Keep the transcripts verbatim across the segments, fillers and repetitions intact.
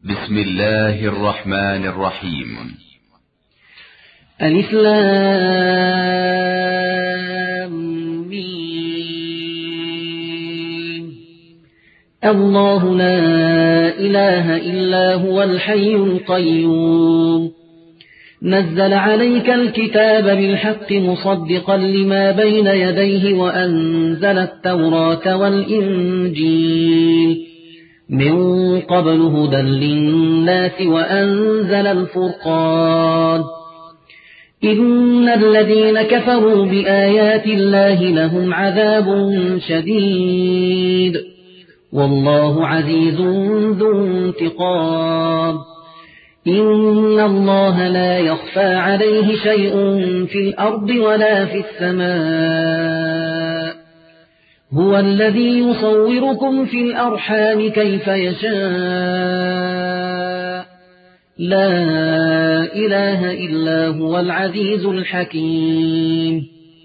بسم الله الرحمن الرحيم. ألف لام ميم. الله لا إله إلا هو الحي القيوم، نزل عليك الكتاب بالحق مصدقا لما بين يديه وأنزل التوراة والإنجيل من قبل هدى للناس وأنزل الفرقان. إن الذين كفروا بآيات الله لهم عذاب شديد والله عزيز ذو انتقام. إن الله لا يخفى عليه شيء في الأرض ولا في السماء، هو الذي يصوركم في الأرحام كيف يشاء، لا إله إلا هو العزيز الحكيم.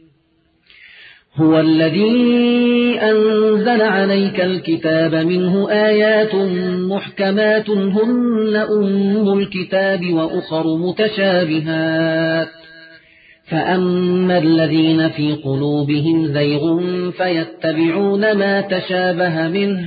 هو الذي أنزل عليك الكتاب منه آيات محكمات هن أم الكتاب وأخر متشابهات، فأما الذين في قلوبهم زيغ فيتبعون ما تشابه منه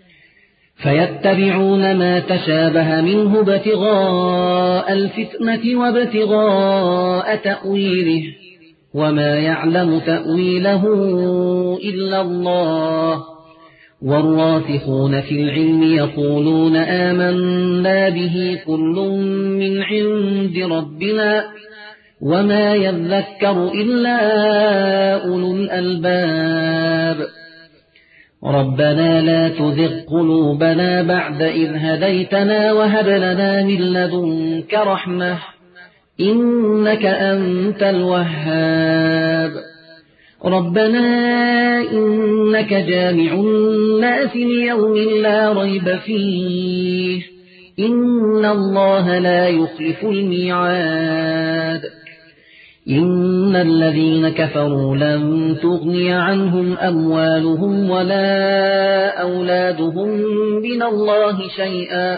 فيتبعون ما تشابه منه ابتغاء الفتنة وابتغاء تأويله، وما يعلم تأويله إلا الله. والراسخون في العلم يقولون آمنا به كل من عند ربنا وما يذكر إلا أولو الألباب. ربنا لا تزغ قلوبنا بعد إذ هديتنا وهب لنا من لدنك رحمة إنك أنت الوهاب. ربنا إنك جامع الناس ليوم لا ريب فيه، إن الله لا يخلف الميعاد. إن الذين كفروا لن تغني عنهم أموالهم ولا أولادهم من الله شيئا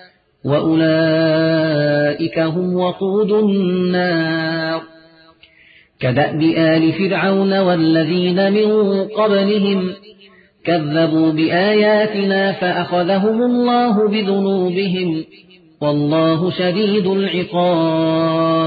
وأولئك هم وقود النار. كدأب آل فرعون والذين من قبلهم كذبوا بآياتنا فأخذهم الله بذنوبهم والله شديد العقاب.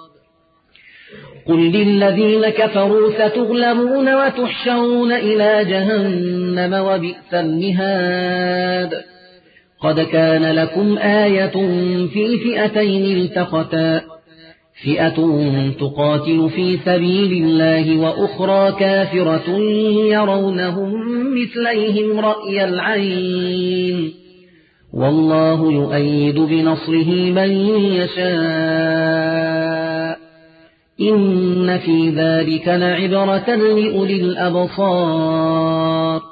قل للذين كفروا ستغلبون وتحشرون إلى جهنم وبئس المهاد. قد كان لكم آية في فئتين التقتا، فئة تقاتل في سبيل الله وأخرى كافرة يرونهم مثليهم رأي العين، والله يؤيد بنصره من يشاء. إن في ذلك لعبرة لأولي الأبصار.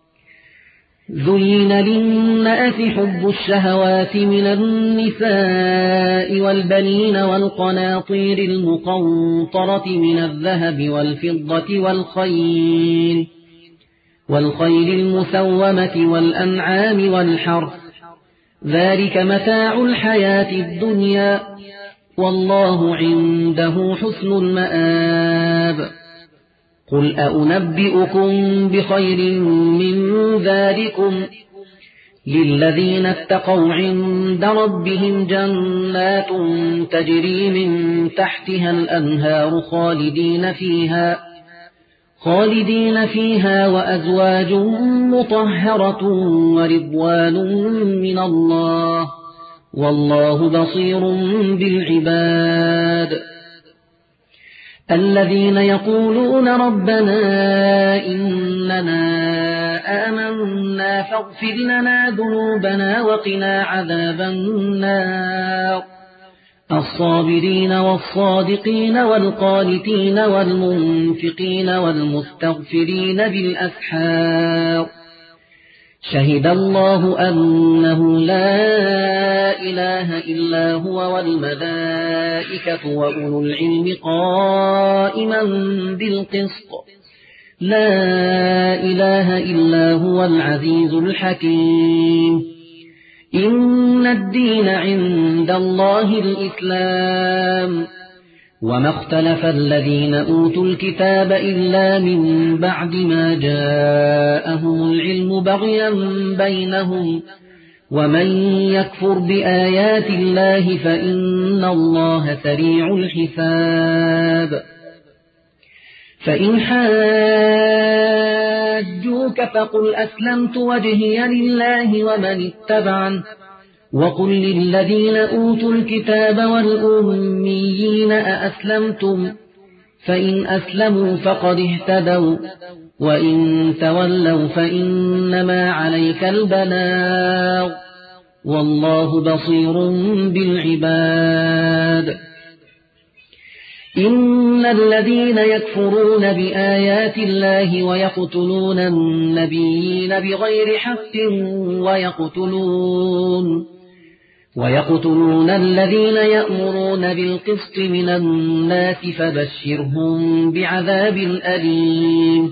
زين للناس حب الشهوات من النساء والبنين والقناطير المقنطرة من الذهب والفضة والخيل والخيل المسومة والأنعام والحرث، ذلك متاع الحياة الدنيا والله عنده حسن المآب. قل أأنبئكم بخير من ذلكم للذين اتقوا عند ربهم جنات تجري من تحتها الأنهار خالدين فيها خالدين فيها وأزواج مطهرة ورضوان من الله والله بصير بالعباد. الذين يقولون ربنا إننا آمنا فاغفر لنا ذنوبنا وقنا عذاب النار. الصابرين والصادقين والقانتين والمنفقين والمستغفرين بالأسحار. شهد الله أنه لا إله إلا هو والملائكة وأولو العلم قائما بالقسط، لا إله إلا هو العزيز الحكيم. إن الدين عند الله الإسلام وما اختلف الذين أوتوا الكتاب إلا من بعد ما جاءهم العلم بغيا بينهم ومن يكفر بآيات الله فإن الله سريع الحساب فإن حاجوك فقل أسلمت وجهي لله ومن اتبعني وقل للذين أوتوا الكتاب والأميين أأسلمتم فإن أسلموا فقد اهتدوا وإن تولوا فإنما عليك البلاغ والله بصير بالعباد إن الذين يكفرون بآيات الله ويقتلون النبيين بغير حق ويقتلون ويقتلون الذين يأمرون بالقسط من الناس فبشرهم بعذاب أليم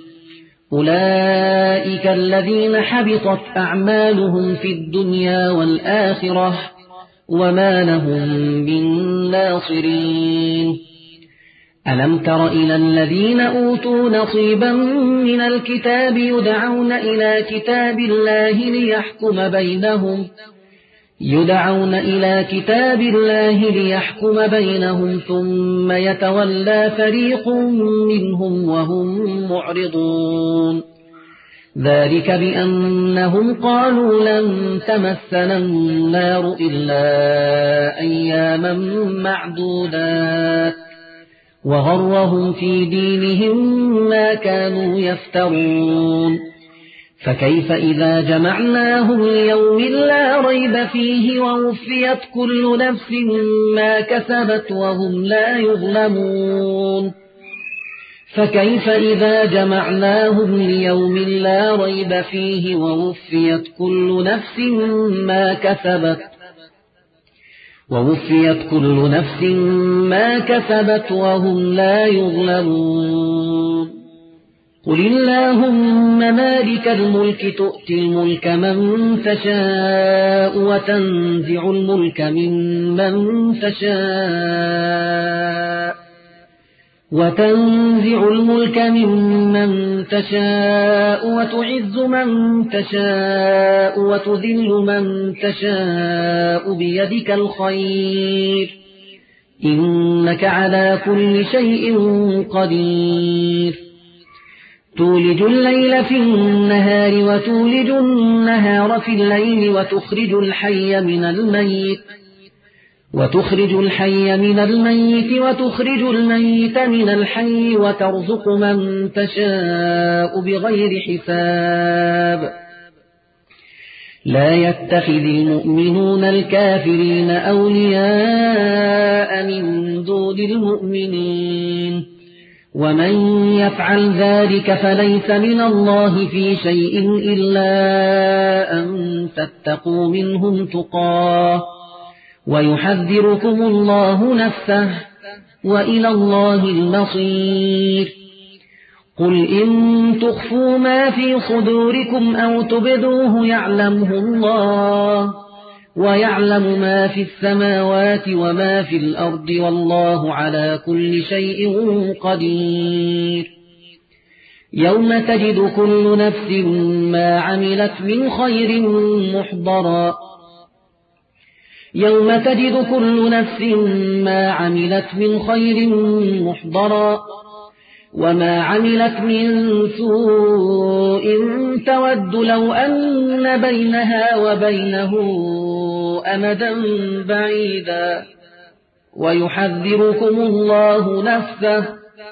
أولئك الذين حبطت أعمالهم في الدنيا والآخرة وما لهم من ناصرين ألم تر إلى الذين أوتوا نصيبا من الكتاب يدعون إلى كتاب الله ليحكم بينهم يدعون إلى كتاب الله ليحكم بينهم ثم يتولى فريق منهم وهم معرضون ذلك بأنهم قالوا لن تمسنا النار إلا أياما معدودات وغرهم في دينهم ما كانوا يفترون فكيف إذا جمعناهم ليوم لا ريب فيه ووفيت كل نفس ما كسبت وهم لا يظلمون فكيف إذا جمعناهم ليوم لا ريب فيه ووفيت كل نفس ما كسبت ووفيت كل نفس ما كسبت وهم لا يظلمون قل اللهم مالك الملك تؤتي الملك من تشاء وتنزع الملك ممن تشاء وتنزع الملك ممن تشاء وتعز من تشاء وتذل من تشاء بيدك الخير إنك على كل شيء قدير تولج الليل في النهار وتولج النهار في الليل وتخرج الحي من الميت وتخرج الحي من الميت وتخرج الميت من الحي وترزق من تشاء بغير حساب لا يتخذ المؤمنون الكافرين أولياء من دون المؤمنين ومن يفعل ذلك فليس من الله في شيء إلا أن تتقوا منهم تقاه ويحذركم الله نفسه وإلى الله المصير قل إن تخفوا ما في صدوركم أو تبدوه يعلمه الله ويعلم ما في السماوات وما في الأرض والله على كل شيء قدير يوم تجد كل نفس ما عملت من خير محضرا يوم تجد كل نفس ما عملت من خير محضرا وما عملت من سوء تود لو أن بينها وبينه أمدا بعيدا ويحذركم الله نفسه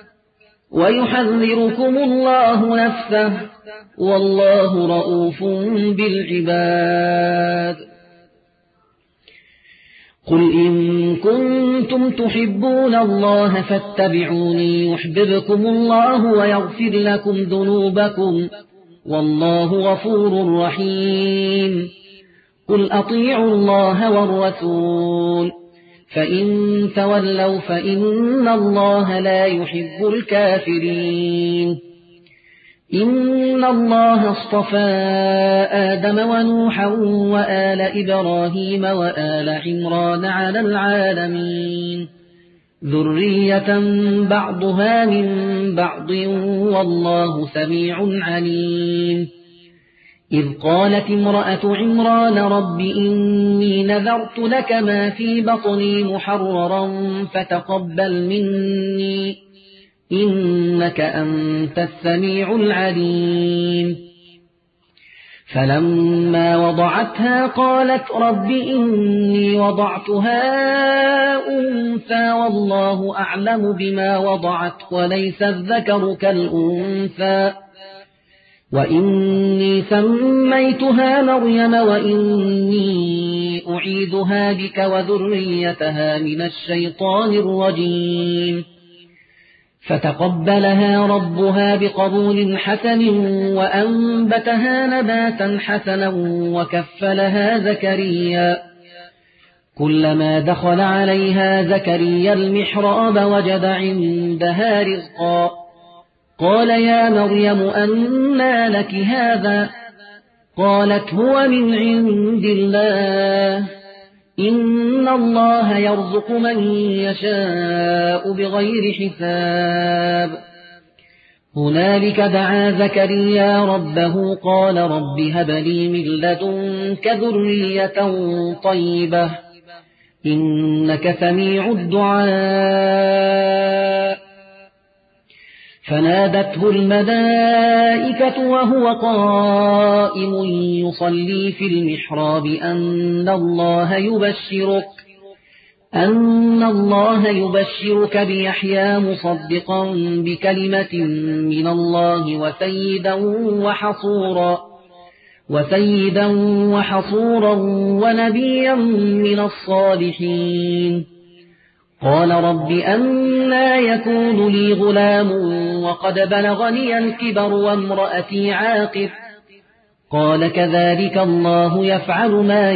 ويحذركم الله نفسه والله رؤوف بالعباد قل إن كنتم تحبون الله فاتبعوني يحببكم الله ويغفر لكم ذنوبكم والله غفور رحيم قل أطيعوا الله والرسول فإن تولوا فإن الله لا يحب الكافرين إن الله اصطفى آدم ونوحا وآل إبراهيم وآل عمران على العالمين ذرية بعضها من بعض والله سميع عليم إذ قالت امرأة عمران رب إني نذرت لك ما في بطني محررا فتقبل مني إنك أنت السميع العليم فلما وضعتها قالت رب إني وضعتها أنثى والله أعلم بما وضعت وليس الذكر كالأنثى وإني سميتها مريم وإني أعيذها بك وذريتها من الشيطان الرجيم فتقبلها ربها بقبول حسن وأنبتها نباتا حسنا وكفلها زكريا كلما دخل عليها زكريا المحراب وجد عندها رزقا قال يا مريم أنى لك هذا قالت هو من عند الله إن الله يرزق من يشاء بغير حساب هنالك دعا زكريا ربه قال رب هب لي من لدنك ذرية طيبة إنك سميع الدعاء فنادته الملائكة وهو قائم يصلي في المحراب أن الله يبشرك أن الله يبشرك بيحيى مصدقا بكلمة من الله وسيدا وحصورا وسيدا وحصورا ونبيا من الصالحين قال رب أنى يكون لي غلام وقد بلغني الكبر وامرأتي عاقر قال كذلك الله يفعل ما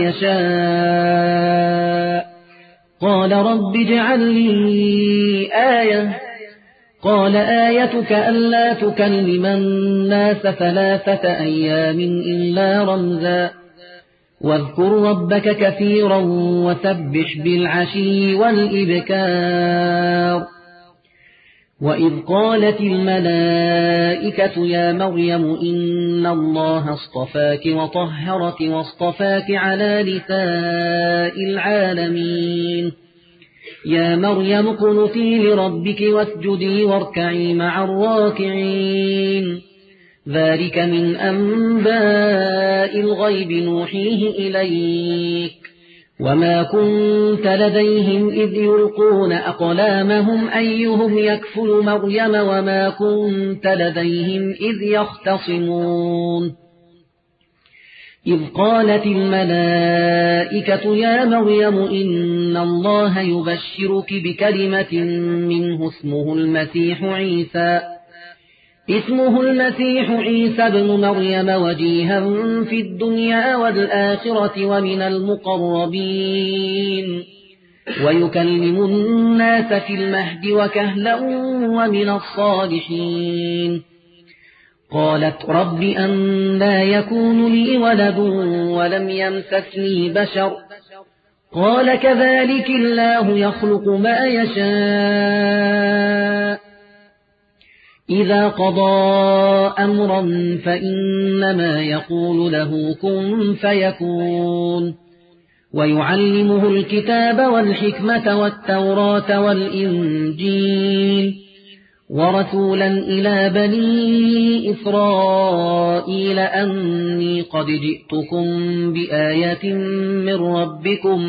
يشاء قال رب اجعل لي آية قال آيتك ألا تكلم الناس ثلاثة أيام إلا رمزا واذكر ربك كثيرا وسبح بالعشي والإبكار وإذ قالت الملائكة يا مريم إن الله اصطفاك وطهرك واصطفاك على نساء العالمين يا مريم اقنتي لربك واسجدي واركعي مع الراكعين ذلك من أنباء الغيب نوحيه إليك وما كنت لديهم إذ يلقون أقلامهم أيهم يكفل مريم وما كنت لديهم إذ يختصمون إذ قالت الملائكة يا مريم إن الله يبشرك بكلمة منه اسمه المسيح عيسى اسمه المسيح عيسى ابن مريم وجيها في الدنيا والآخرة ومن المقربين ويكلم الناس في المهد وكهلا ومن الصالحين قالت رب أنى يكون لي ولد ولم يمسسني بشر قال كذلك الله يخلق ما يشاء إذا قضى أمرا فإنما يقول له كن فيكون ويعلمه الكتاب والحكمة والتوراة والإنجيل ورسولا إلى بني إسرائيل أني قد جئتكم بآية من ربكم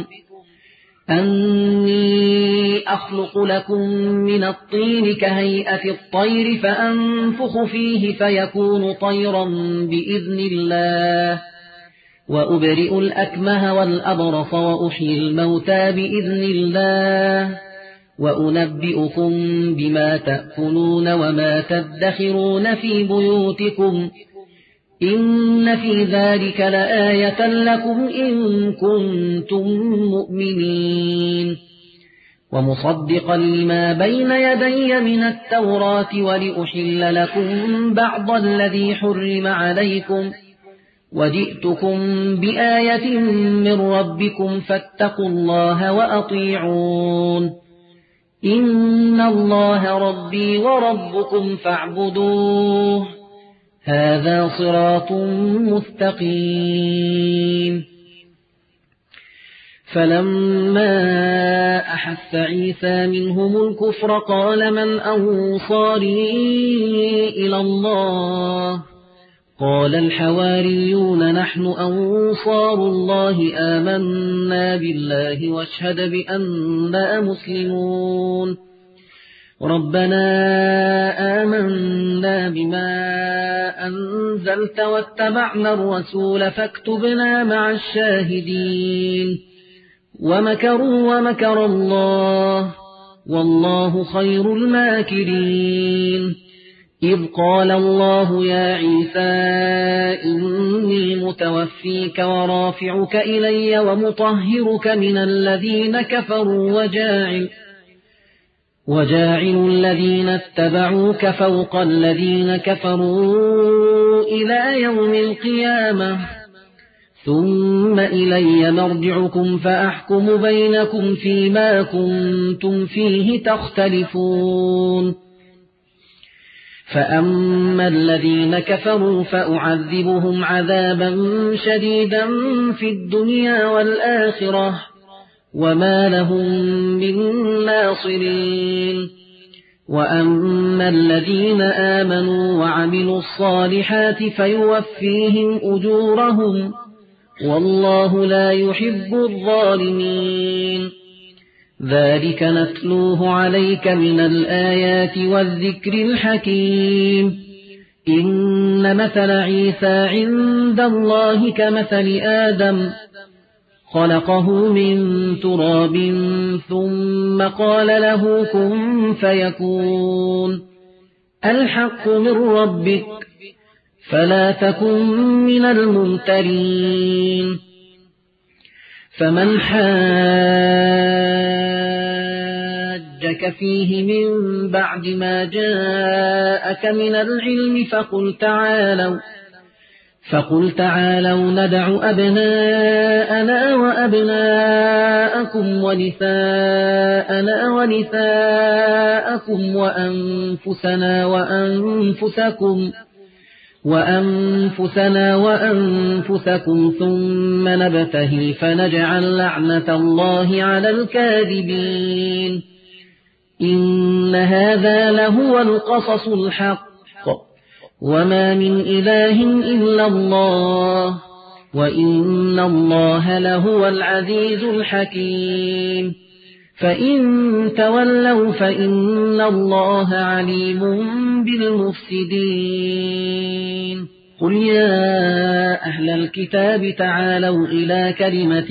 أني أخلق لكم من الطين كهيئة الطير فأنفخ فيه فيكون طيرا بإذن الله وأبرئ الأكمه والأبرص وأحيي الموتى بإذن الله وأنبئكم بما تأكلون وما تدخرون في بيوتكم إن في ذلك لآية لكم إن كنتم مؤمنين ومصدقا لما بين يدي من التوراة ولأحل لكم بعض الذي حرم عليكم وجئتكم بآية من ربكم فاتقوا الله وأطيعون إن الله ربي وربكم فاعبدوه هذا صراط مستقيم. فلما أحس عيسى منهم الكفر قال من أنصاري إلى الله قال الحواريون نحن أنصار الله آمنا بالله واشهد بأننا مسلمون ربنا آمنا بما أنزلت واتبعنا الرسول فاكتبنا مع الشاهدين ومكروا ومكر الله والله خير الماكرين إذ قال الله يا عيسى إني متوفيك ورافعك إلي ومطهرك من الذين كفروا وجاعل وجاعل الذين اتبعوك فوق الذين كفروا إلى يوم القيامة ثم إلي مرجعكم فأحكم بينكم فيما كنتم فيه تختلفون فأما الذين كفروا فأعذبهم عذابا شديدا في الدنيا والآخرة وما لهم من ناصرين وأما الذين آمنوا وعملوا الصالحات فيوفيهم أجورهم والله لا يحب الظالمين ذلك نتلوه عليك من الآيات والذكر الحكيم إن مثل عيسى عند الله كمثل آدم خلقه من تراب ثم قال له كن فيكون الحق من ربك فلا تكن من الممترين فمن حاجك فيه من بعد ما جاءك من العلم فقل تعالوا فقل تعالوا ندع أبناءنا وأبناءكم ونساءنا ونساءكم وأنفسنا وأنفسكم وأنفسنا وأنفسكم ثم نبتهل فنجعل لعنة الله على الكاذبين إن هذا لهو القصص الحق وما من إله إلا الله وإن الله لهو العزيز الحكيم فإن تولوا فإن الله عليم بالمفسدين قل يا أهل الكتاب تعالوا إلى كلمة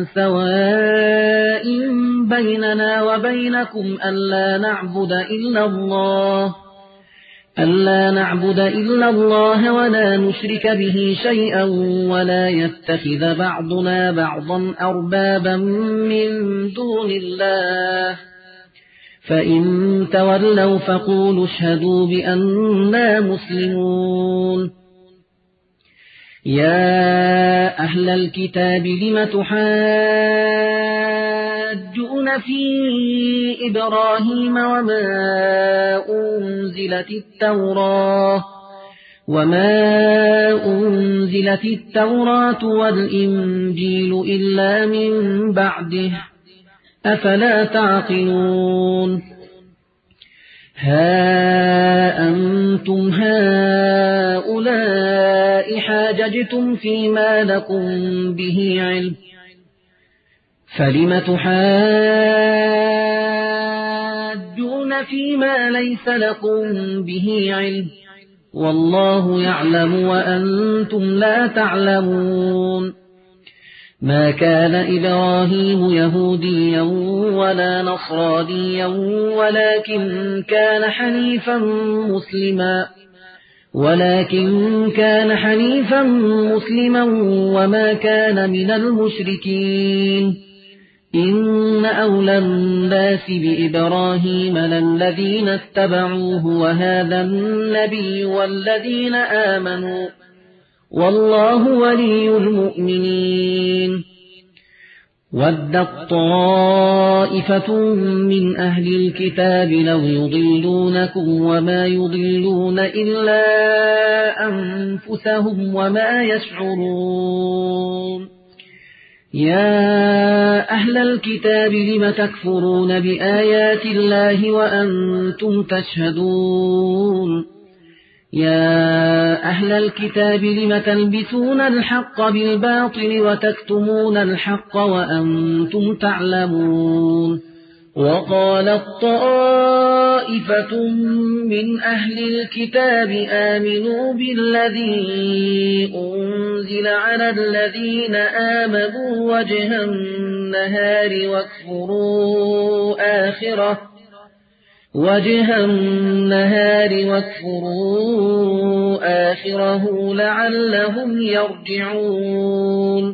سواء بيننا وبينكم ألا نعبد إلا الله ألا نعبد إلا الله ولا نشرك به شيئا ولا يتخذ بعضنا بعضا أربابا من دون الله فإن تولوا فقولوا اشهدوا بأننا مسلمون يا أهل الكتاب لم تحاجون في إبراهيم وما أنزلت التوراة وما أنزلت التوراة والإنجيل إلا من بعده أفلا تعقلون ها أنتم هؤلاء حاججتم فيما لكم به علم فلم تحاجون فيما ليس لكم به علم والله يعلم وأنتم لا تعلمون ما كان إبراهيم يهوديا ولا نصرانيا ولكن كان حنيفا مسلما ولكن كان حنيفا مسلما وما كان من المشركين إن أولى الناس بإبراهيم للذين اتبعوه وهذا النبي والذين آمنوا والله ولي المؤمنين ودت طائفة من أهل الكتاب لو يضلونكم وما يضلون إلا أنفسهم وما يشعرون يا أهل الكتاب لم تكفرون بآيات الله وأنتم تشهدون يا أهل الكتاب لم تلبسون الحق بالباطل وتكتمون الحق وأنتم تعلمون وقالت طائفة من أهل الكتاب آمنوا بالذي أنزل على الذين آمنوا وجه النهار واكفروا آخره وجه النهار واكفروا آخره لعلهم يرجعون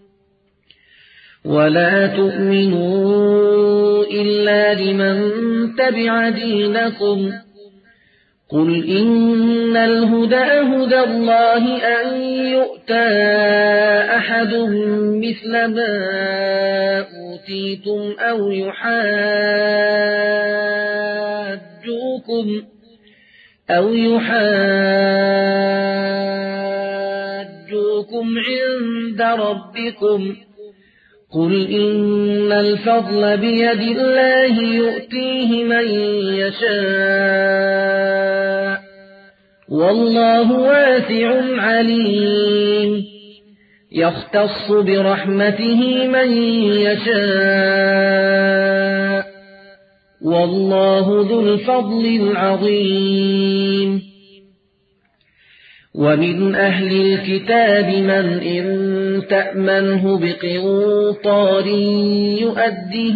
ولا تؤمنوا إلا لمن تبع دينكم قل إن الهدى هدى الله أن يؤتى أحد مثل ما أوتيتم أو يحاجوكم أو يحاجوكم عند ربكم قل إن الفضل بيد الله يؤتيه من يشاء والله واسع عليم يختص برحمته من يشاء والله ذو الفضل العظيم ومن أهل الكتاب من إن تأمنه بقنطار يؤده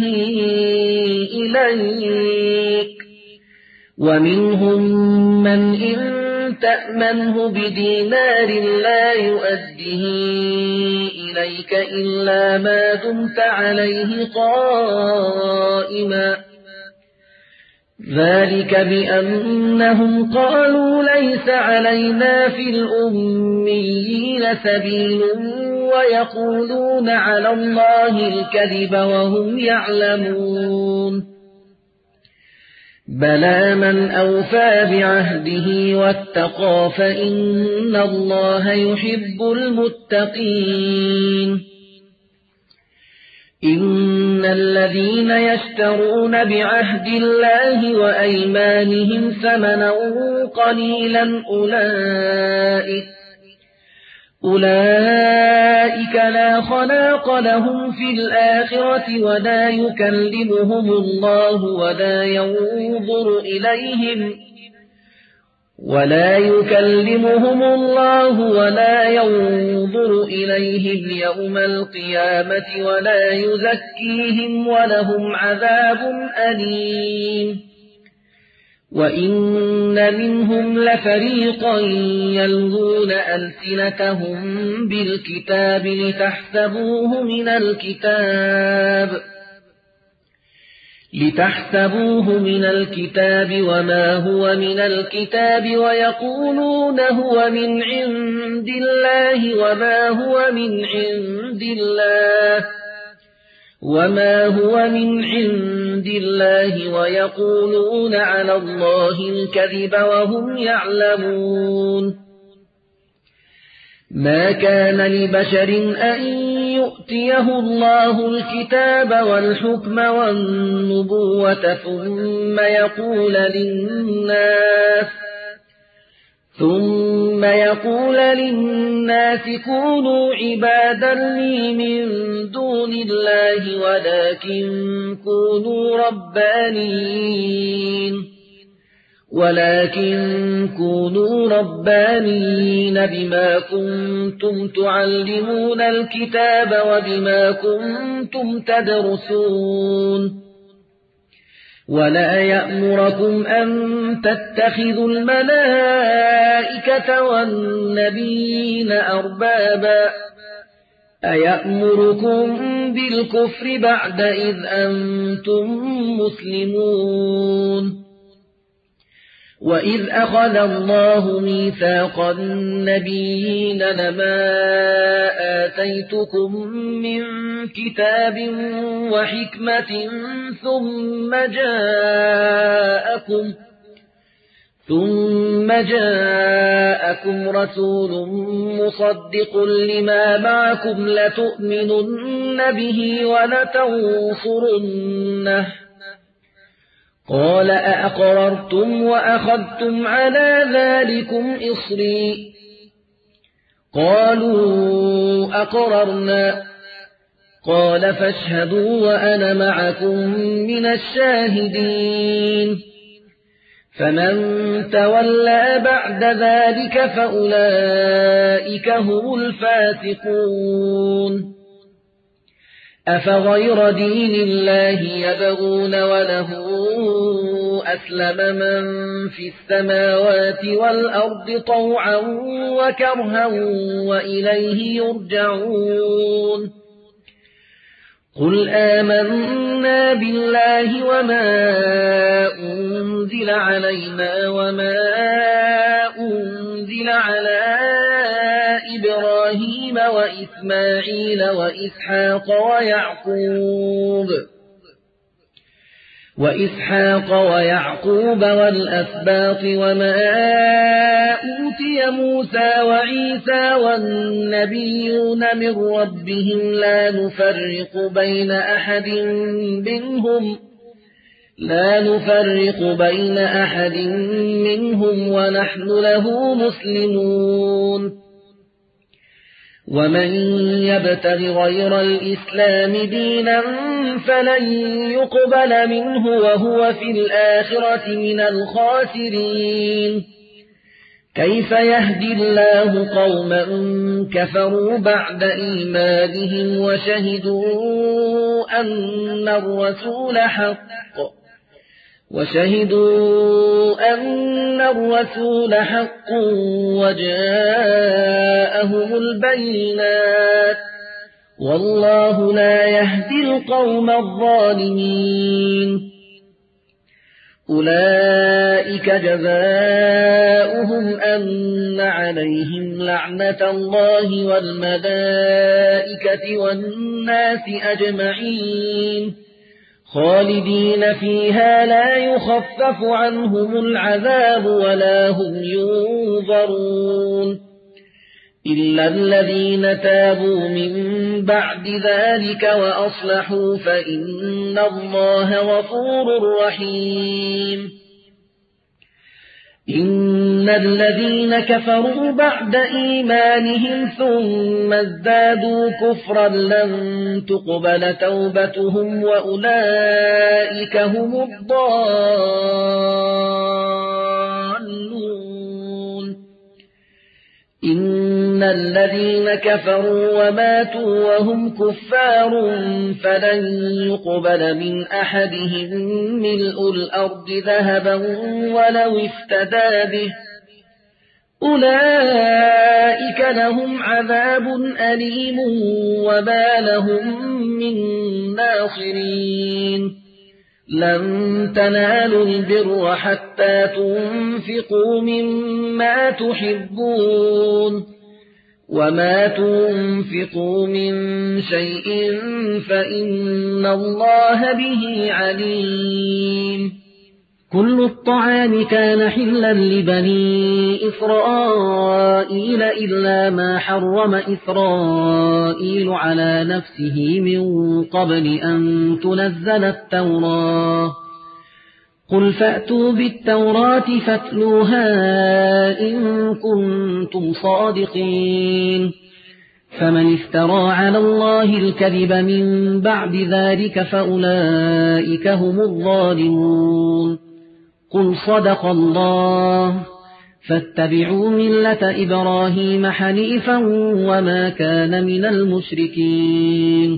إليك ومنهم من إن تأمنه بدينار لا يؤده إليك إلا ما دمت عليه قائما ذلك بأنهم قالوا ليس علينا في الأميين سبيل ويقولون على الله الكذب وهم يعلمون بلى من أوفى بعهده واتقى فإن الله يحب المتقين إن الذين يشترون بعهد الله وأيمانهم ثمنا قليلا أولئك أولئك لا خلاق لهم في الآخرة ولا يكلمهم الله ولا ينظر إليهم ولا يكلمهم الله ولا ينظر إليهم يوم القيامة ولا يزكيهم ولهم عذاب أليم وإن منهم لفريقا يلغون ألسنتهم بالكتاب لتحسبوه من الكتاب لتحسبوه من الكتاب وما هو من الكتاب ويقولون هو من عند الله وما هو من عند الله وما هو من عند الله ويقولون على الله الكذب وهم يعلمون ما كان لبشر أن يؤتيه الله الكتاب والحكم والنبوة ثم يقول للناس ثم يقول للناس كونوا عبادا لي من دون الله ولكن كونوا ربانيين ولكن كونوا ربانيين بما كنتم تعلمون الكتاب وبما كنتم تدرسون ولا يأمركم أن تتخذوا الملائكة والنبيين أربابا أيأمركم بالكفر بعد إذ أنتم مسلمون وإذ أخذ الله ميثاق النبيين لما آتيتكم من كتاب وحكمة ثم جاءكم ثم جاءكم رسول مصدق لما معكم لتؤمنن به ولتنصرنه قال أأقررتم وأخذتم على ذلكم إصري قالوا أقررنا قال فاشهدوا وأنا معكم من الشاهدين فمن تولى بعد ذلك فأولئك هم الفاسقون أفغير دين الله يبغون وله أسلم من في السماوات والأرض طوعا وكرها وإليه يرجعون قل آمنا بالله وما أنزل علينا وما أنزل على إبراهيم وإسماعيل وإسحاق ويعقوب وإسحاق ويعقوب والأسباط وما أوتي موسى وعيسى والنبيون من ربهم لا نفرق بين أحد منهم لا نفرق بين أحد منهم ونحن له مسلمون ومن يبتغ غير الإسلام دينا فلن يقبل منه وهو في الآخرة من الخاسرين كيف يهدي الله قوما كفروا بعد إيمانهم وشهدوا أن الرسول حق وشهدوا أن الرسول حق وجاءهم البينات والله لا يهدي القوم الظالمين أولئك جزاؤهم أن عليهم لعنة الله والملائكة والناس أجمعين خالدين فيها لا يخفف عنهم العذاب ولا هم ينظرون إلا الذين تابوا من بعد ذلك وأصلحوا فإن الله غفور رحيم إن الذين كفروا بعد إيمانهم ثم ازدادوا كفرا لن تقبل توبتهم وأولئك هم الضالون إن الذين كفروا وماتوا وهم كفار فلن يقبل من أحدهم ملء الأرض ذهبا ولو افتدى به أولئك لهم عذاب أليم وما لهم من ناصرين لن تنالوا البر حتى تنفقوا مما تحبون وما تنفقوا من شيء فإن الله به عليم كل الطعام كان حلا لبني إسرائيل إلا ما حرم إسرائيل على نفسه من قبل أن تنزل التوراة قل فأتوا بالتوراة فاتلوها إن كنتم صادقين فمن افترى على الله الكذب من بعد ذلك فأولئك هم الظالمون قل صدق الله فاتبعوا ملة إبراهيم حنيفا وما كان من المشركين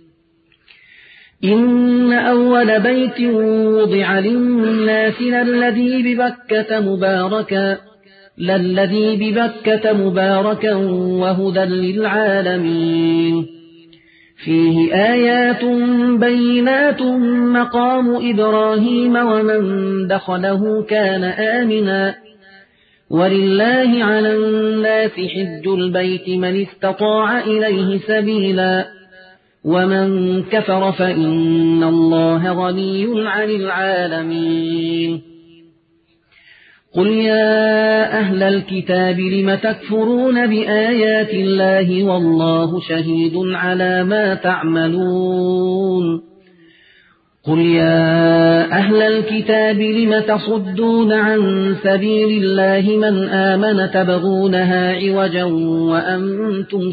إن أول بيت وضع للناس الذي ببكة مباركا للذي ببكة مباركا وهدى للعالمين فيه آيات بينات مقام إبراهيم ومن دخله كان آمنا ولله على الناس حج البيت من استطاع إليه سبيلا ومن كفر فإن الله غني عن العالمين قل يا أهل الكتاب لم تكفرون بآيات الله والله شهيد على ما تعملون قل يا أهل الكتاب لم تصدون عن سبيل الله من آمن تبغونها عوجا وأنتم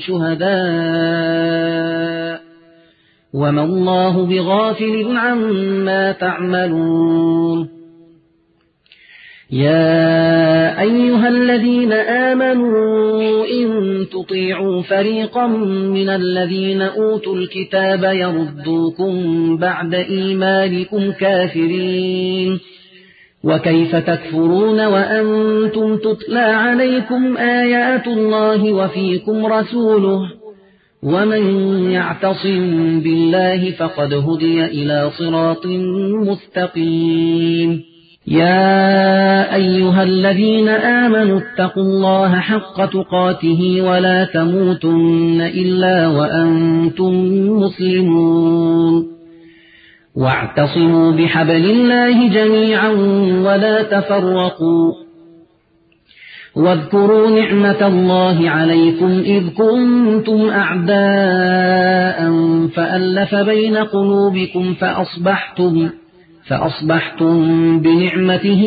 شهداء وما الله بغافل عما تعملون يا أيها الذين آمنوا إن تطيعوا فريقا من الذين أوتوا الكتاب يردوكم بعد إيمانكم كافرين وكيف تكفرون وأنتم تتلى عليكم آيات الله وفيكم رسوله ومن يعتصم بالله فقد هدي إلى صراط مستقيم يا أيها الذين آمنوا اتقوا الله حق تقاته ولا تموتن إلا وأنتم مسلمون واعتصموا بحبل الله جميعا ولا تفرقوا واذكروا نعمة الله عليكم إذ كنتم أعداء فألف بين قلوبكم فأصبحتم فأصبحتم بنعمته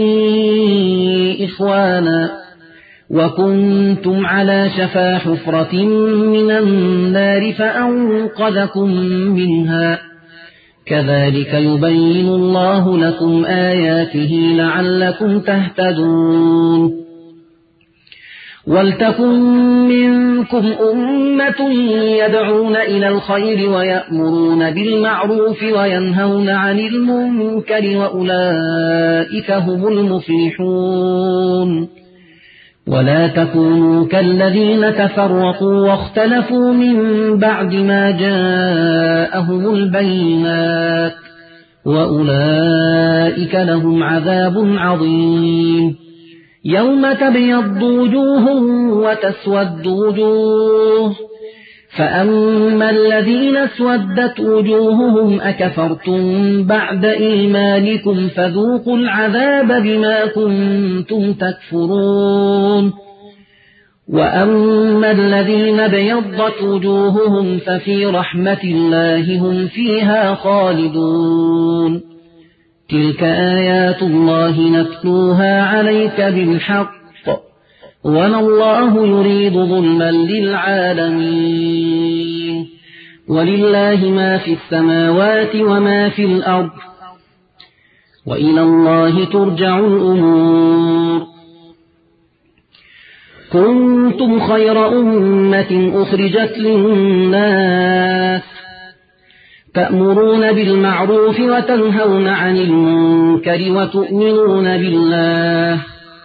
إخوانا وكنتم على شفا حفرة من النار فأنقذكم منها كذلك يبين الله لكم آياته لعلكم تهتدون ولتكن منكم أمة يدعون إلى الخير ويأمرون بالمعروف وينهون عن المنكر وأولئك هم المفلحون ولا تكونوا كالذين تفرقوا واختلفوا من بعد ما جاءهم البينات وأولئك لهم عذاب عظيم يوم تبيض وجوه وتسود وجوه فأما الذين اسودت وجوههم أكفرتم بعد إيمانكم فذوقوا العذاب بما كنتم تكفرون وأما الذين بيضت وجوههم ففي رحمة الله هم فيها خالدون تلك آيات الله نتلوها عليك بالحق وما الله يريد ظلما للعالمين ولله ما في السماوات وما في الأرض وإلى الله ترجع الأمور كنتم خير أمة أخرجت للناس تأمرون بالمعروف وتنهون عن المنكر وتؤمنون بالله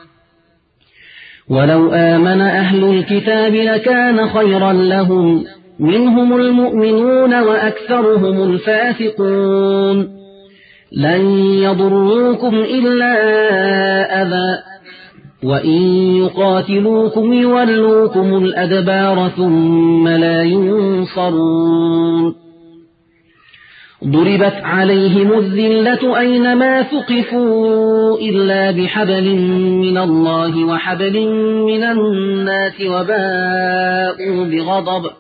ولو آمن أهل الكتاب لكان خيرا لهم منهم المؤمنون وأكثرهم الفاسقون لن يضروكم إلا أذى وإن يقاتلوكم يولوكم الأدبار ثم لا ينصرون ضربت عليهم الذلة أينما ثقفوا إلا بحبل من الله وحبل من الناس وباءوا بغضب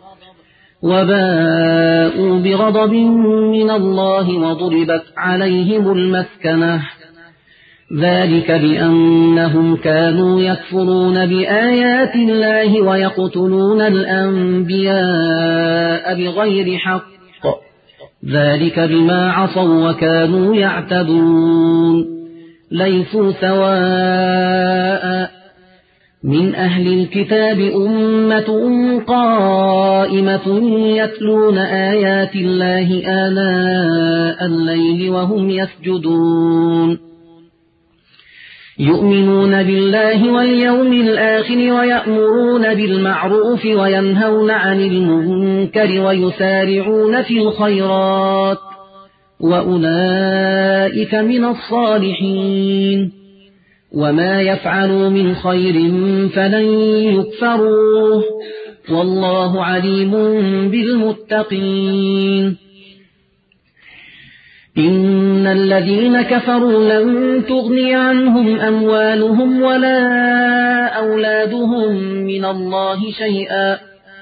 وباءوا بغضب من الله وضربت عليهم المسكنة ذلك بأنهم كانوا يكفرون بآيات الله ويقتلون الأنبياء بغير حق ذلك بما عصوا وكانوا يعتدون ليسوا سواء من أهل الكتاب أمة قائمة يتلون آيات الله آناء الليل وهم يسجدون يؤمنون بالله واليوم الآخر ويأمرون بالمعروف وينهون عن المنكر ويسارعون في الخيرات وأولئك من الصالحين وما يفعلوا من خير فلن يكفروه والله عليم بالمتقين إن الذين كفروا لن تغني عنهم أموالهم ولا أولادهم من الله شيئا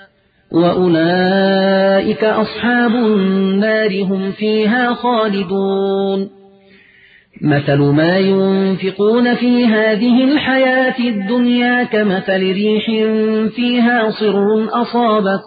وأولئك أصحاب النار هم فيها خالدون مثل ما ينفقون في هذه الحياة الدنيا كمثل ريح فيها صر أصابت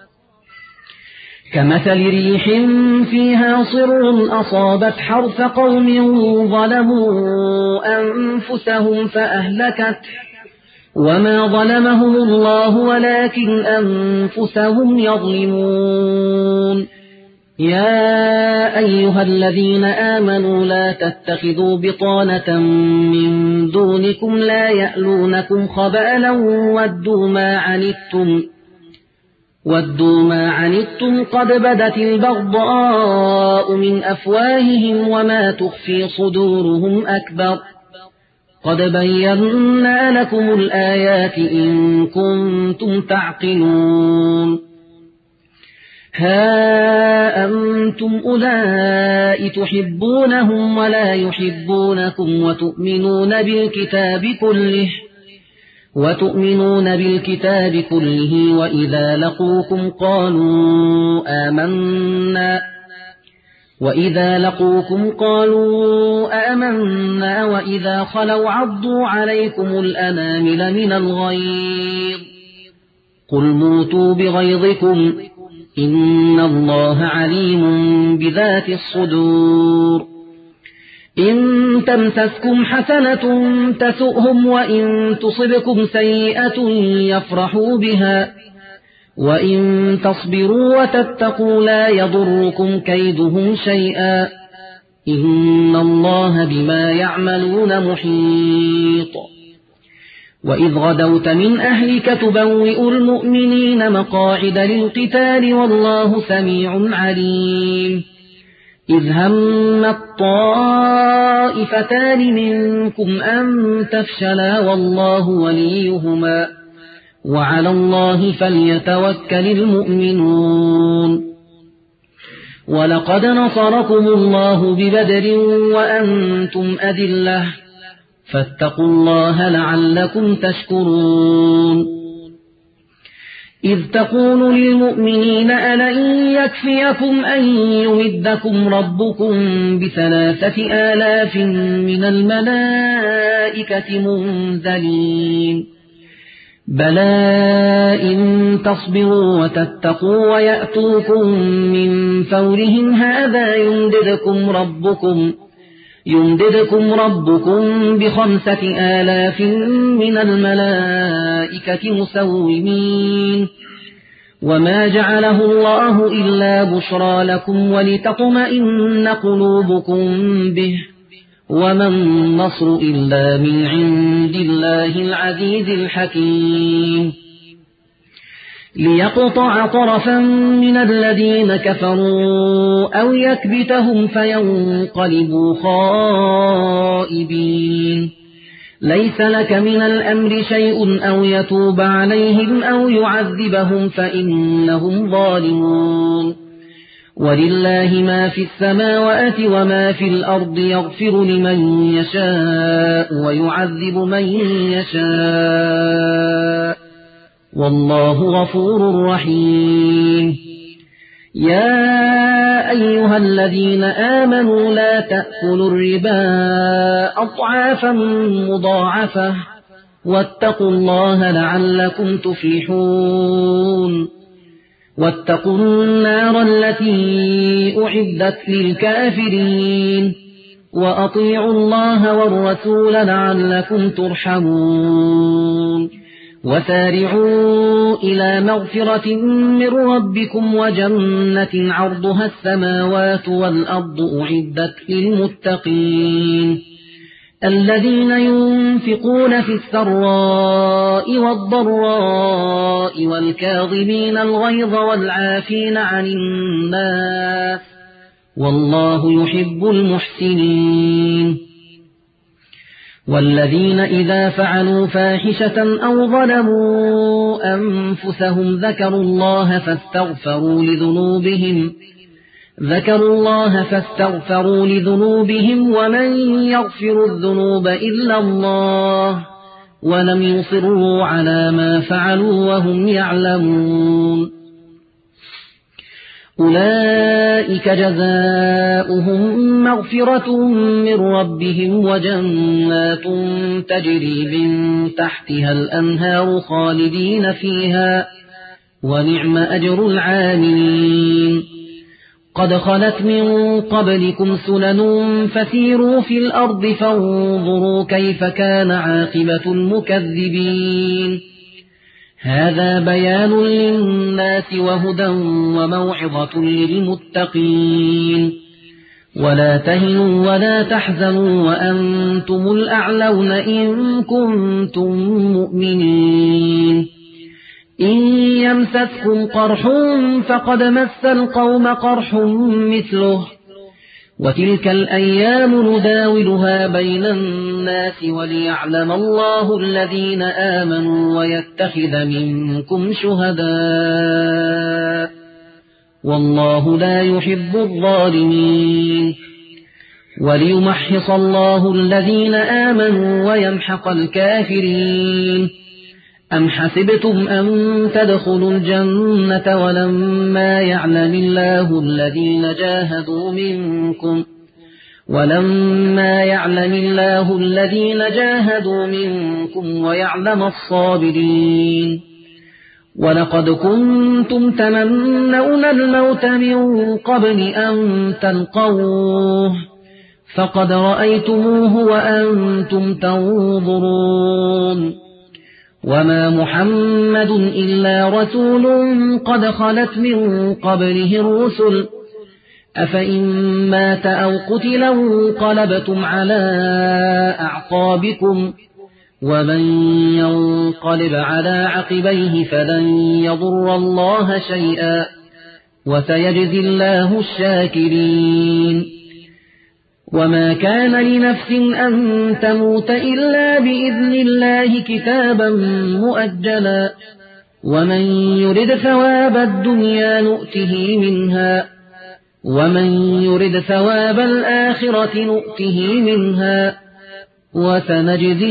كمثل ريح فيها صر أصابت حرث قوم ظلموا أنفسهم فأهلكت وما ظلمهم الله ولكن أنفسهم يظلمون يا أيها الذين آمنوا لا تتخذوا بطانة من دونكم لا يألونكم خبالا ودوا ما عنتم ودوا ما عنتم قد بدت البغضاء من أفواههم وما تخفي صدورهم أكبر قد بينا لكم الآيات إن كنتم تعقلون ها أنتم أولئك تحبونهم ولا يحبونكم وتؤمنون بالكتاب كله وتؤمنون بالكتاب كله وإذا لقوكم قالوا آمنا وإذا لقوكم قالوا آمنا وإذا خلوا عضوا عليكم الأنامل من الغيظ قل موتوا بغيظكم إن الله عليم بذات الصدور إن تمسسكم حسنة تسؤهم وإن تصبكم سيئة يفرحوا بها وإن تصبروا وتتقوا لا يضركم كيدهم شيئا إن الله بما يعملون محيط وإذ غدوت من أهلك تبوئ المؤمنين مقاعد للقتال والله سميع عليم إذ هم الطائفتان منكم أن تفشلا والله وليهما وعلى الله فليتوكل المؤمنون ولقد نصركم الله ببدر وأنتم أذلة فاتقوا الله لعلكم تشكرون إذ تقول للمؤمنين ألن يكفيكم أن يمدكم ربكم بثلاثة آلاف من الملائكة منزلين بلى إن تصبروا وتتقوا ويأتوكم من فورهم هذا يمددكم ربكم يمددكم ربكم بخمسة آلاف من الملائكة مسومين وما جعله الله إلا بشرى لكم ولتطمئن قلوبكم به وما النصر إلا من عند الله العزيز الحكيم ليقطع طرفا من الذين كفروا أو يكبتهم فينقلبوا خائبين ليس لك من الأمر شيء أو يتوب عليهم أو يعذبهم فإنهم ظالمون ولله ما في السماوات وما في الأرض يغفر لمن يشاء ويعذب من يشاء والله غفور رحيم يا أيها الذين آمنوا لا تأكلوا الربا أضعافا مضاعفة واتقوا الله لعلكم تفلحون واتقوا النار التي أعدت للكافرين وأطيعوا الله والرسول لعلكم ترحمون وسارعوا إلى مغفرة من ربكم وجنة عرضها السماوات والأرض أعدت للمتقين الذين ينفقون في السراء والضراء والكاظمين الغيظ والعافين عن الناس والله يحب المحسنين. والذين إذا فعلوا فاحشة أو ظلموا أنفسهم ذكروا الله فاستغفروا لذنوبهم ذكروا الله فاستغفروا لذنوبهم ومن يغفر الذنوب إلا الله ولم يصروا على ما فعلوا وهم يعلمون. أولئك جزاؤهم مغفرة من ربهم وجنات تجري من تحتها الأنهار خالدين فيها ونعم أجر العاملين. قد خلت من قبلكم سنن فسيروا في الأرض فانظروا كيف كان عاقبة المكذبين. هذا بيان للناس وهدى وموعظة للمتقين. ولا تهنوا ولا تحزنوا وأنتم الأعلون إن كنتم مؤمنين. إن يمسسكم قرح فقد مس القوم قرح مثله وتلك الأيام نداولها بين الناس وليعلم الله الذين آمنوا ويتخذ منكم شهداء والله لا يحب الظالمين. وليمحص الله الذين آمنوا ويمحق الكافرين. أم حسبتم أن تدخلوا الجنة ولما يعلم الله الذين جاهدوا منكم ولما يعلم الله الذين جاهدوا منكم ويعلم الصابرين. ولقد كنتم تمنون الموت من قبل أن تلقوه فقد رأيتموه وأنتم تنظرون. وما محمد إلا رسول قد خلت من قبله الرسل أفإن مات أو قتل انقلبتم على أعقابكم ومن ينقلب على عقبيه فلن يضر الله شيئا وسيجزي الله الشاكرين. وما كان لنفس أن تموت إلا بإذن الله كتابا مؤجلا ومن يرد ثواب الدنيا نؤته منها ومن يرد ثواب الآخرة نؤته منها وسنجزي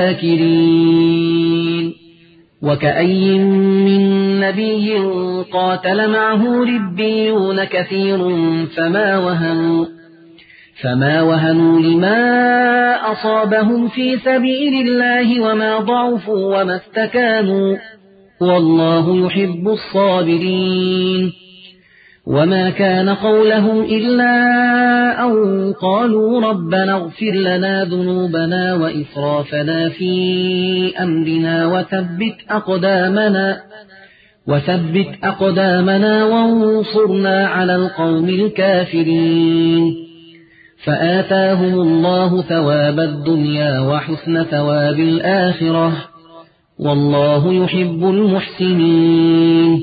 الشاكرين. وكأي من نبي قاتل معه ربيون كثير فما وهنوا فما وهنوا لما أصابهم في سبيل الله وما ضعفوا وما استكانوا والله يحب الصابرين. وما كان قولهم إلا أن قالوا ربنا اغفر لنا ذنوبنا وإسرافنا في أمرنا وثبت أقدامنا وثبت أقدامنا وانصرنا على القوم الكافرين. فآتاهم الله ثواب الدنيا وحسن ثواب الآخرة والله يحب المحسنين.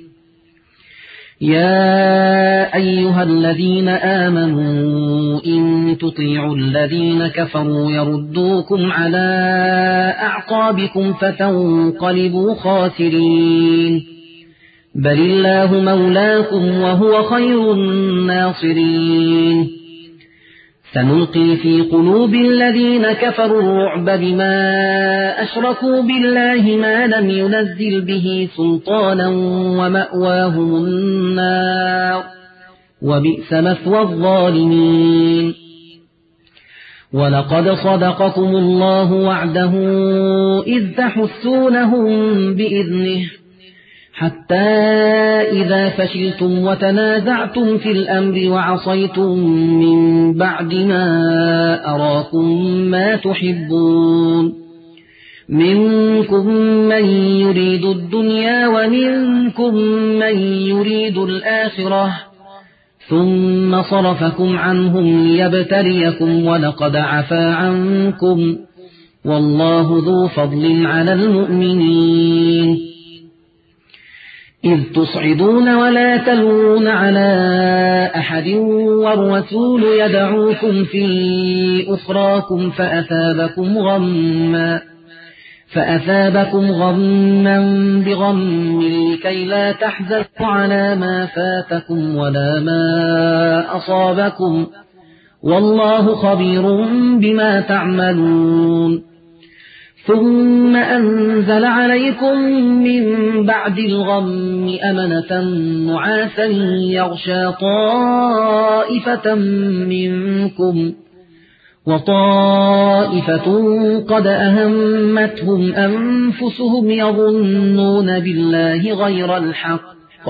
يا أيها الذين آمنوا إن تطيعوا الذين كفروا يردوكم على أعقابكم فتنقلبوا خاسرين. بل الله مولاكم وهو خير الناصرين. سنلقي في قلوب الذين كفروا الرعب بما أشركوا بالله ما لم ينزل به سلطانا ومأواهم النار وبئس مثوى الظالمين. ولقد صدقكم الله وعده إذ تحسونهم بإذنه حتى إذا فشلتم وتنازعتم في الأمر وعصيتم من بعد ما أراكم ما تحبون منكم من يريد الدنيا ومنكم من يريد الآخرة ثم صرفكم عنهم ليبتليكم ولقد عفا عنكم والله ذو فضل على المؤمنين. إذ تصعدون ولا تلوون على أحد والرسول يدعوكم في أخراكم فأثابكم غما فأثابكم غما بغم لكي لا تحزنوا على ما فاتكم ولا ما أصابكم والله خبير بما تعملون. ثم أنزل عليكم من بعد الغم أمنة نعاسا يغشى طائفة منكم وطائفة قد أهمتهم أنفسهم يظنون بالله غير الحق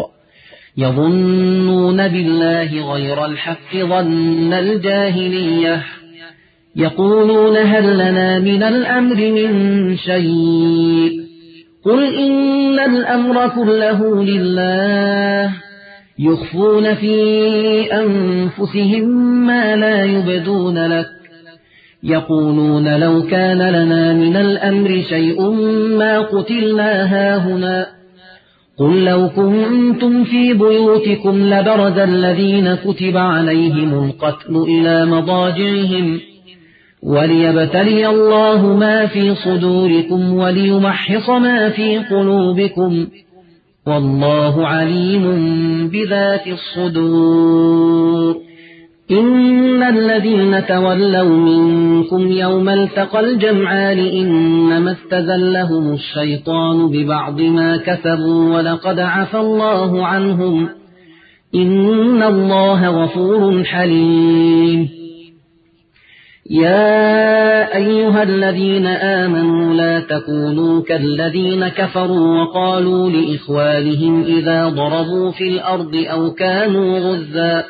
يظنون بالله غير الحق ظن الجاهلية يقولون هل لنا من الأمر من شيء قل إن الأمر كله لله يخفون في أنفسهم ما لا يبدون لك يقولون لو كان لنا من الأمر شيء ما قتلنا هاهنا قل لو كنتم في بيوتكم لبرز الذين كتب عليهم القتل إلى مضاجعهم وليبتلي الله ما في صدوركم وليمحص ما في قلوبكم والله عليم بذات الصدور. إن الذين تولوا منكم يوم التقى الجمعان إنما استزلهم الشيطان ببعض ما كسبوا ولقد عفى الله عنهم إن الله غفور حليم. يا أيها الذين آمنوا لا تكونوا كالذين كفروا وقالوا لإخوانهم إذا ضربوا في الأرض أو كانوا غزا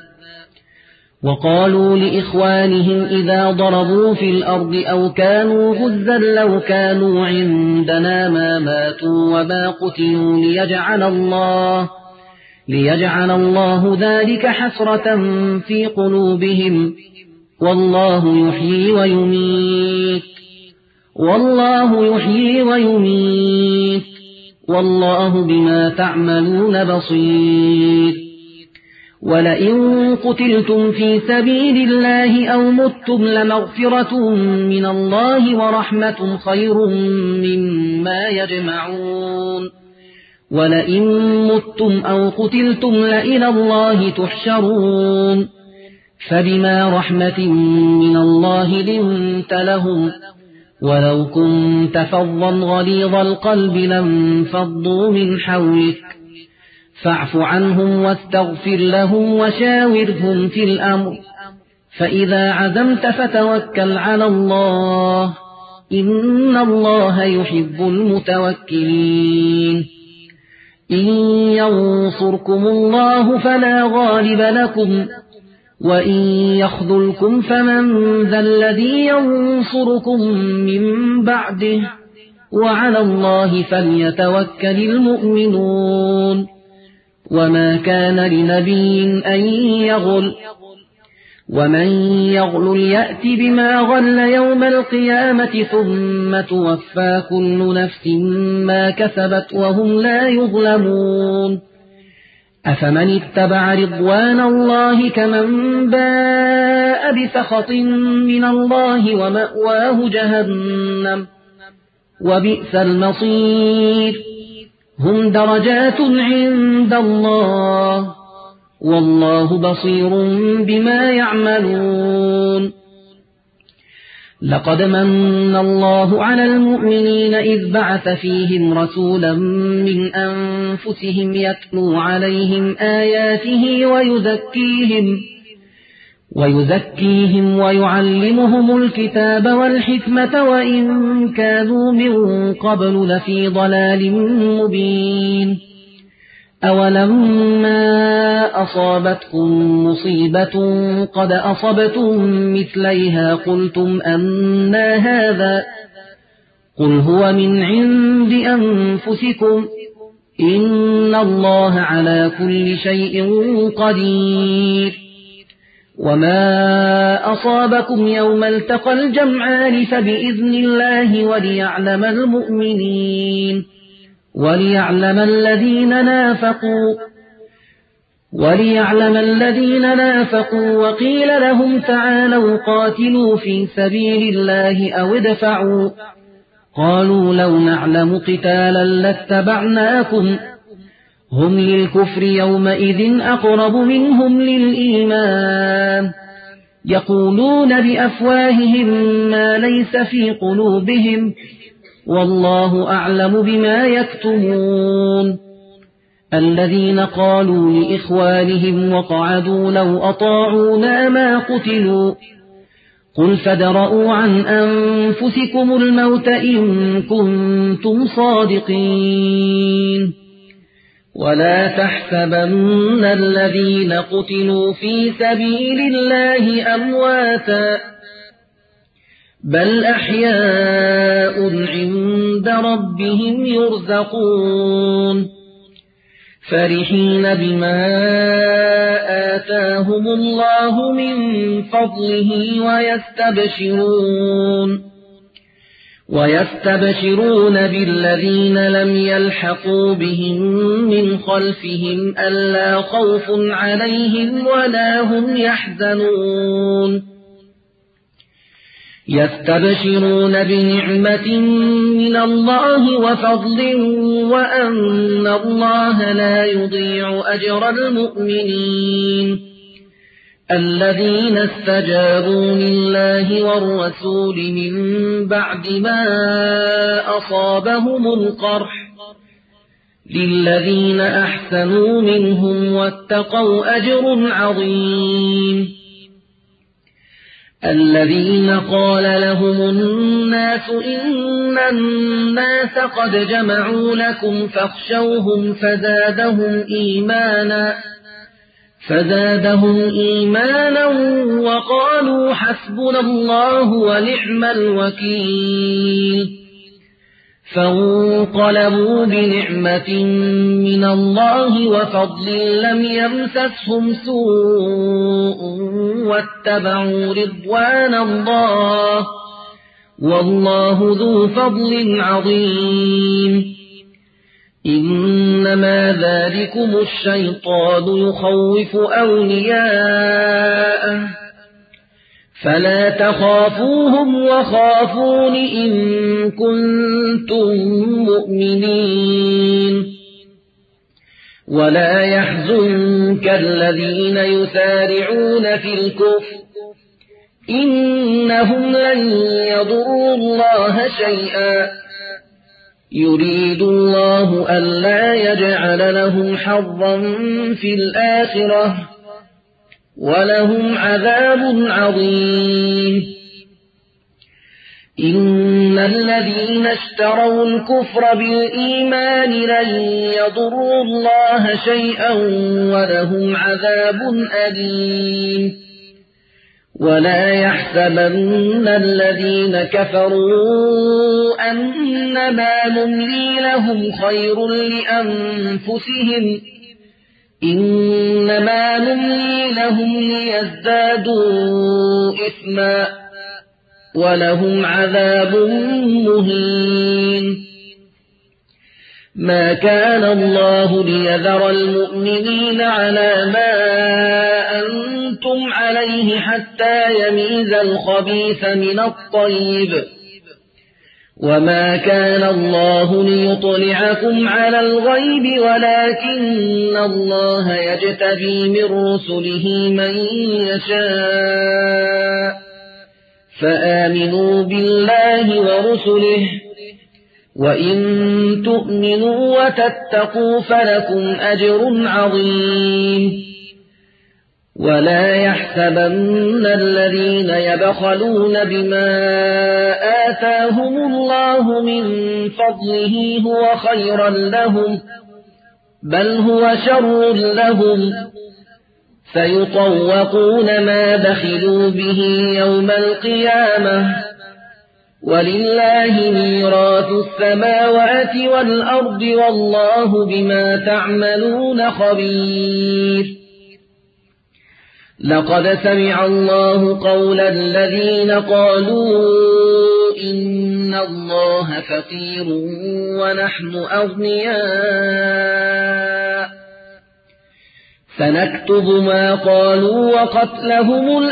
وقالوا لإخوانهم إذا ضربوا في الأرض أو كانوا غزا لو كانوا عندنا ما ماتوا وما قتلوا ليجعل الله ليجعل الله ذلك حسرة في قلوبهم والله يحيي ويميت والله يحيي ويميت والله بما تعملون بصير. ولئن قتلتم في سبيل الله أو متم لمغفرة من الله ورحمة خير مما يجمعون. ولئن متم أو قتلتم لإلى الله تحشرون. فبما رحمة من الله لنت لهم ولو كنت فظا غليظ القلب لانفضوا من حولك فاعف عنهم واستغفر لهم وشاورهم في الأمر فإذا عزمت فتوكل على الله إن الله يحب المتوكلين. إن ينصركم الله فلا غالب لكم وإن يخذلكم فمن ذا الذي ينصركم من بعده وعلى الله فليتوكل المؤمنون. وما كان لنبي أن يغل ومن يغل يأت بما غل يوم القيامة ثم توفى كل نفس ما كسبت وهم لا يظلمون. أفمن اتبع رضوان الله كمن باء بسخط من الله ومأواه جهنم وبئس المصير. هم درجات عند الله والله بصير بما يعملون. لقد من الله على المؤمنين إذ بعث فيهم رسولا من أنفسهم يتلو عليهم آياته ويزكيهم ويزكيهم ويعلمهم الكتاب والحكمة وإن كانوا من قبل لفي ضلال مبين. أولما أصابتكم مصيبة قد أصبتم مثليها قلتم أنى هذا قل هو من عند أنفسكم إن الله على كل شيء قدير. وما أصابكم يوم التقى الجمعان فبإذن الله وليعلم المؤمنين وليعلم الذين نافقوا وليعلم الذين نافقوا وقيل لهم تعالوا قاتلوا في سبيل الله أو ادفعوا قالوا لو نعلم قتالا لاتبعناكم هم للكفر يومئذ أقرب منهم للإيمان يقولون بأفواههم ما ليس في قلوبهم والله أعلم بما يكتمون. الذين قالوا لإخوانهم وقعدوا لو أطاعونا ما قتلوا قل فادرءوا عن أنفسكم الموت إن كنتم صادقين. ولا تحسبن الذين قتلوا في سبيل الله أمواتا بل أحياء عند ربهم يرزقون فرحين بما آتاهم الله من فضله ويستبشرون ويستبشرون بالذين لم يلحقوا بهم من خلفهم ألا خوف عليهم ولا هم يحزنون يستبشرون بنعمة من الله وفضل وأن الله لا يضيع أجر المؤمنين الذين استجابوا لله والرسول من بعد ما أصابهم القرح للذين أحسنوا منهم واتقوا أجر عظيم. الذين قال لهم الناس إن الناس قد جمعوا لكم فاخشوهم فزادهم إيمانا فزادهم إيمانا وقالوا حسبنا الله ونعم الوكيل فانقلبوا بنعمة من الله وفضل لم يمسسهم سوء واتبعوا رضوان الله والله ذو فضل عظيم. إنما ذلكم الشيطان يخوف أولياءه فلا تخافوهم وخافون إن كنتم مؤمنين. ولا يحزنك الذين يسارعون في الكفر إنهم لن يضروا الله شيئا يريد الله ألا يجعل لهم حظا في الآخرة ولهم عذاب عظيم. إن الذين اشتروا الكفر بالإيمان لن يضروا الله شيئا ولهم عذاب أليم. ولا يحسبن الذين كفروا أنما نملي لهم خير لأنفسهم إنما نملي لهم ليزدادوا إثما ولهم عذاب مهين. ما كان الله ليذر المؤمنين على ما أنتم عليه حتى يميز الخبيث من الطيب وما كان الله ليطلعكم على الغيب ولكن الله يجتبي من رسله من يشاء فآمنوا بالله ورسله وإن تؤمنوا وتتقوا فلكم أجر عظيم. ولا يحسبن الذين يبخلون بما آتاهم الله من فضله هو خيرا لهم بل هو شر لهم سيطوقون ما بخلوا به يوم القيامة ولله ميراث السماوات والأرض والله بما تعملون خبير لقد سمع الله قول الذين قالوا إن الله فقير ونحن أغنياء سنكتب ما قالوا وقتلهم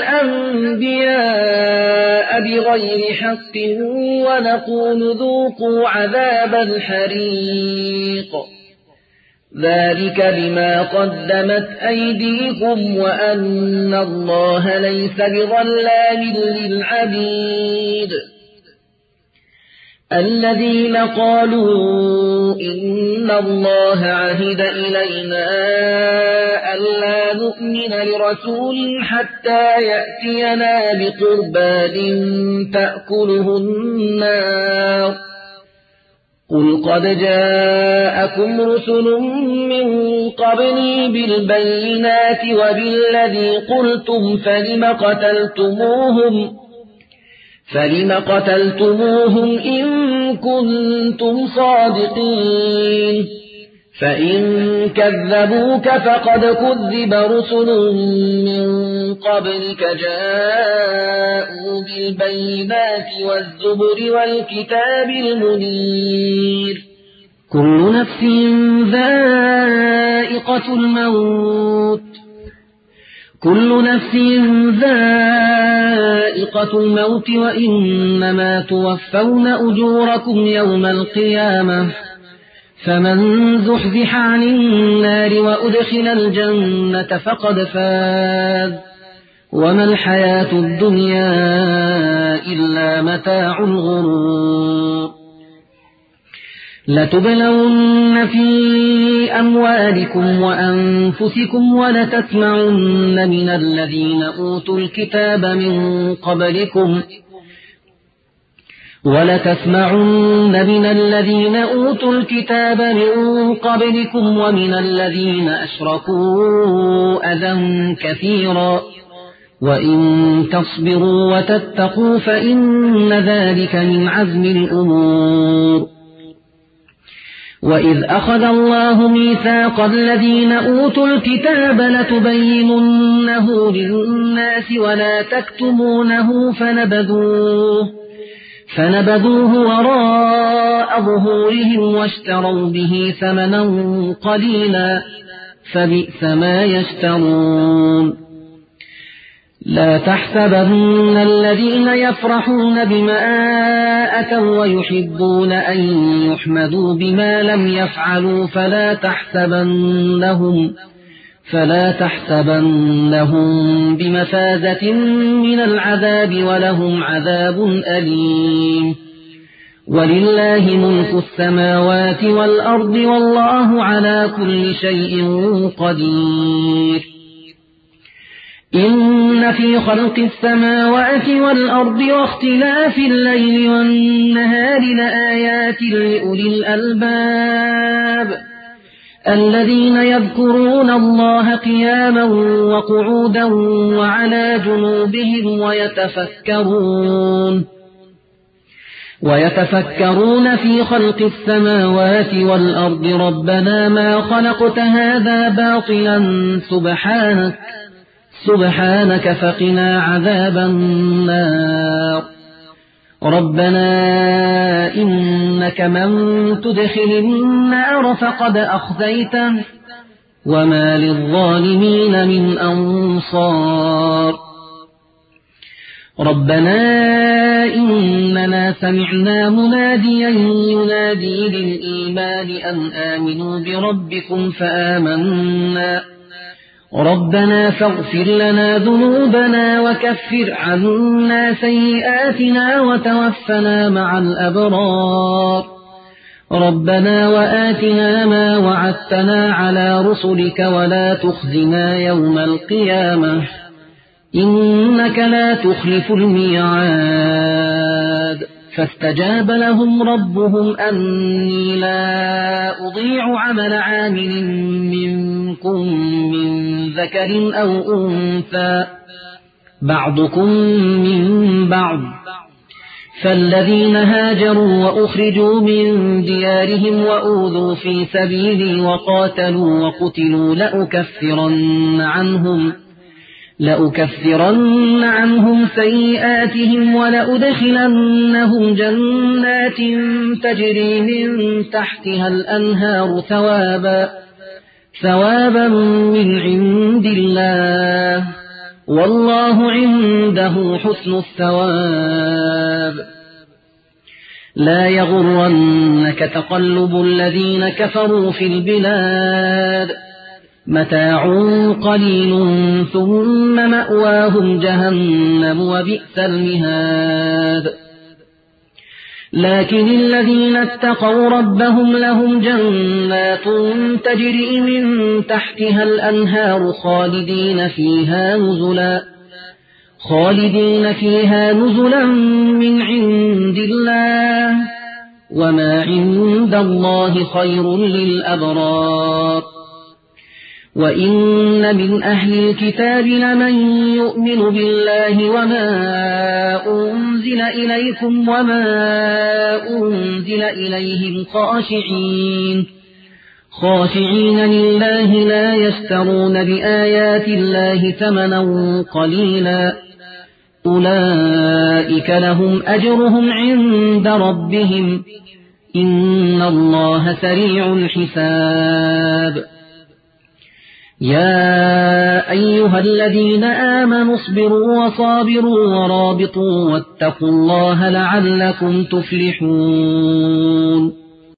الأنبياء بغير حق ونقول ذوقوا عذاب الحريق ذلك بما قدمت أيديكم وأن الله ليس بظلام للعبيد الذين قالوا إن الله عهد إلينا ألا نؤمن لرسول حتى يأتينا بقربان تأكله النار قل قد جاءكم رسل من قبلي بالبينات وبالذي قلتم فلم قتلتموهم فلم قتلتموهم إن كنتم صادقين فإن كذبوك فقد كذب رسل من قبلك جاءوا بالبينات والزبر والكتاب المنير كل نفس ذائقة الموت كل نفس ذائقة الموت وإنما توفون أجوركم يوم القيامة فمن زحزح عن النار وأدخل الجنة فقد فاز وما الحياة الدنيا إلا متاع الغرور لتبلون في أموالكم وأنفسكم ولتسمعن من الذين أوتوا الكتاب من قبلكم ولتسمعن من الذين أوتوا الكتاب من قبلكم ومن الذين أشركوا أذى كثيرا وإن تصبروا وتتقوا فإن ذلك من عزم الأمور وإذ أخذ الله ميثاق الذين أوتوا الكتاب لتبيننه للناس ولا تكتمونه فنبذوه فنبذوه وراء ظهورهم واشتروا به ثمنا قليلا فبئس ما يشترون لا تحسبن الذين يفرحون بما أتوا ويحبون أن يحمدوا بما لم يفعلوا فلا تحسبنهم فلا تحسبنهم بمفازة من العذاب ولهم عذاب أليم ولله ملك السماوات والأرض والله على كل شيء قدير إن في خلق السماوات والأرض واختلاف الليل والنهار لآيات لأولي الألباب الذين يذكرون الله قياما وقعودا وعلى جنوبهم ويتفكرون ويتفكرون في خلق السماوات والأرض ربنا ما خلقت هذا باطلا سبحانك سبحانك فقنا عذاب النار ربنا إنك من تدخل النار فقد أخزيته وما للظالمين من أنصار ربنا إننا سمعنا مناديا ينادي للإيمان أن آمنوا بربكم فآمنا ربنا فاغفر لنا ذنوبنا وكفر عنا سيئاتنا وتوفنا مع الأبرار ربنا وآتنا ما وعدتنا على رسلك ولا تخزنا يوم القيامة إنك لا تخلف الميعاد فاستجاب لهم ربهم أني لا أضيع عمل عامل منكم من ذكر أو أنثى بعضكم من بعض فالذين هاجروا وأخرجوا من ديارهم وأوذوا في سبيلي وقاتلوا وقتلوا لأكفرن عنهم لأكفرن عنهم سيئاتهم ولأدخلنهم جنات تجري من تحتها الأنهار ثوابا ثوابا من عند الله والله عنده حسن الثواب. لا يغرنك تقلب الذين كفروا في البلاد متاع قليل ثم مأواهم جهنم وبئس المهاد. لكن الذين اتقوا ربهم لهم جنات تجري من تحتها الأنهار خالدين فيها نزلا خالدين فيها نزلا من عند الله وما عند الله خير للأبرار. وإن من أهل الكتاب لمن يؤمن بالله وما أنزل إليكم وما أنزل إليهم خاشعين خاشعين لله لا يشترون بآيات الله ثمنا قليلا أولئك لهم أجرهم عند ربهم إن الله سريع الحساب. يا أيها الذين آمنوا اصبروا وصابروا ورابطوا واتقوا الله لعلكم تفلحون.